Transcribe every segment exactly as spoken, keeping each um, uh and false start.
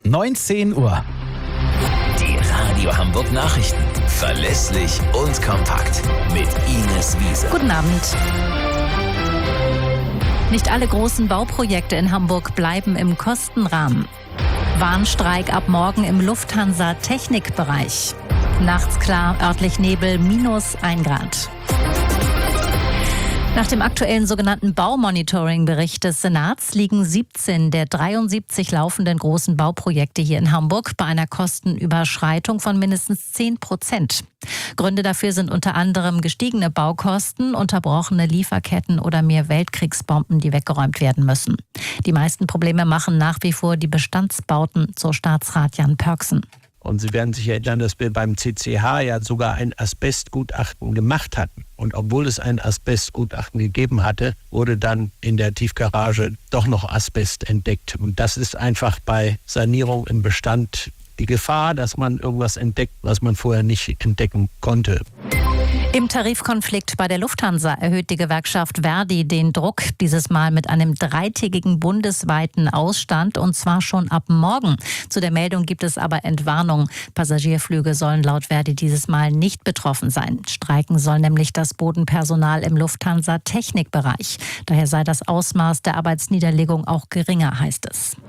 neunzehn Uhr. Die Radio Hamburg Nachrichten. Verlässlich und kompakt. Mit Ines Wiese. Guten Abend. Nicht alle großen Bauprojekte in Hamburg bleiben im Kostenrahmen. Warnstreik ab morgen im Lufthansa-Technikbereich. Nachts klar, örtlich Nebel, minus ein Grad. Nach dem aktuellen sogenannten Baumonitoring-Bericht des Senats liegen siebzehn der dreiundsiebzig laufenden großen Bauprojekte hier in Hamburg bei einer Kostenüberschreitung von mindestens zehn Prozent. Gründe dafür sind unter anderem gestiegene Baukosten, unterbrochene Lieferketten oder mehr Weltkriegsbomben, die weggeräumt werden müssen. Die meisten Probleme machen nach wie vor die Bestandsbauten, so Staatsrat Jan Pörksen. Und Sie werden sich erinnern, dass wir beim C C H ja sogar ein Asbestgutachten gemacht hatten. Und obwohl es ein Asbestgutachten gegeben hatte, wurde dann in der Tiefgarage doch noch Asbest entdeckt. Und das ist einfach bei Sanierung im Bestand die Gefahr, dass man irgendwas entdeckt, was man vorher nicht entdecken konnte. Im Tarifkonflikt bei der Lufthansa erhöht die Gewerkschaft Verdi den Druck, dieses Mal mit einem dreitägigen bundesweiten Ausstand, und zwar schon ab morgen. Zu der Meldung gibt es aber Entwarnung. Passagierflüge sollen laut Verdi dieses Mal nicht betroffen sein. Streiken soll nämlich das Bodenpersonal im Lufthansa-Technikbereich. Daher sei das Ausmaß der Arbeitsniederlegung auch geringer, heißt es.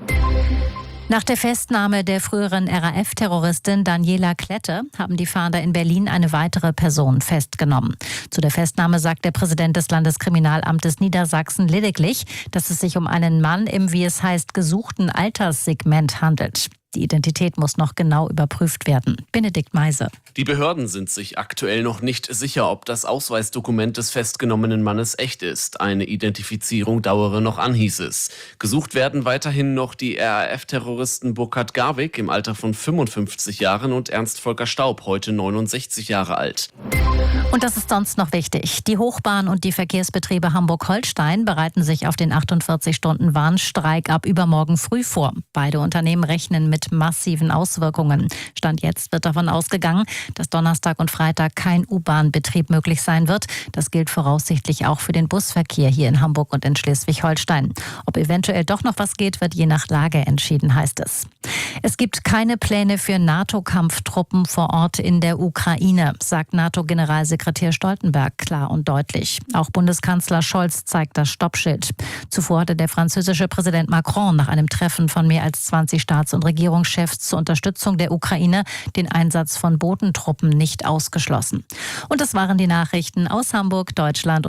Nach der Festnahme der früheren R A F-Terroristin Daniela Klette haben die Fahnder in Berlin eine weitere Person festgenommen. Zu der Festnahme sagt der Präsident des Landeskriminalamtes Niedersachsen lediglich, dass es sich um einen Mann im, wie es heißt, gesuchten Alterssegment handelt. Die Identität muss noch genau überprüft werden. Benedikt Meise. Die Behörden sind sich aktuell noch nicht sicher, ob das Ausweisdokument des festgenommenen Mannes echt ist. Eine Identifizierung dauere noch an, hieß es. Gesucht werden weiterhin noch die R A F-Terroristen Burkhard Garwig im Alter von fünfundfünfzig Jahren und Ernst Volker Staub, heute neunundsechzig Jahre alt. Und das ist sonst noch wichtig. Die Hochbahn und die Verkehrsbetriebe Hamburg-Holstein bereiten sich auf den achtundvierzig Stunden Warnstreik ab übermorgen früh vor. Beide Unternehmen rechnen mit massiven Auswirkungen. Stand jetzt wird davon ausgegangen, dass Donnerstag und Freitag kein U-Bahn-Betrieb möglich sein wird. Das gilt voraussichtlich auch für den Busverkehr hier in Hamburg und in Schleswig-Holstein. Ob eventuell doch noch was geht, wird je nach Lage entschieden, heißt es. Es gibt keine Pläne für NATO-Kampftruppen vor Ort in der Ukraine, sagt NATO-Generalsekretär Stoltenberg klar und deutlich. Auch Bundeskanzler Scholz zeigt das Stoppschild. Zuvor hatte der französische Präsident Macron nach einem Treffen von mehr als zwanzig Staats- und Regierungschefs zur Unterstützung der Ukraine den Einsatz von Bodentruppen nicht ausgeschlossen. Und das waren die Nachrichten aus Hamburg, Deutschland und